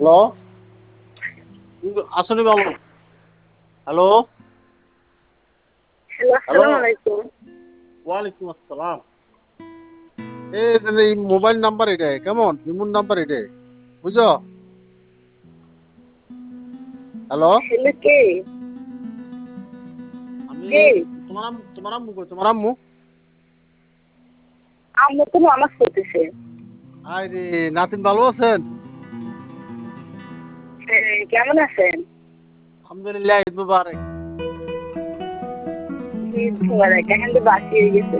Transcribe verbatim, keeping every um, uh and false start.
Hello আসলে ভালো hello hello, hello আসসালামু আলাইকুম। ওয়ালাইকুম আসসালাম এই এই মোবাইল নাম্বার এটাই কেমন ইমুন নাম্বার এটাই বুঝছো হ্যালো হ্যালো, কে? আমি জি, তোমার আম্মু তোমার আম্মু কই তোমার আম্মু আম্মু তো নামাজ পড়তেছে। আয় রে নাতিন ভালো আছেন হ্যাঁ, কেমন আছেন? আলহামদুলিল্লাহ ঈদ মুবারক ঈদ মোবারক। এখন তো বাসি হয়ে গেছে।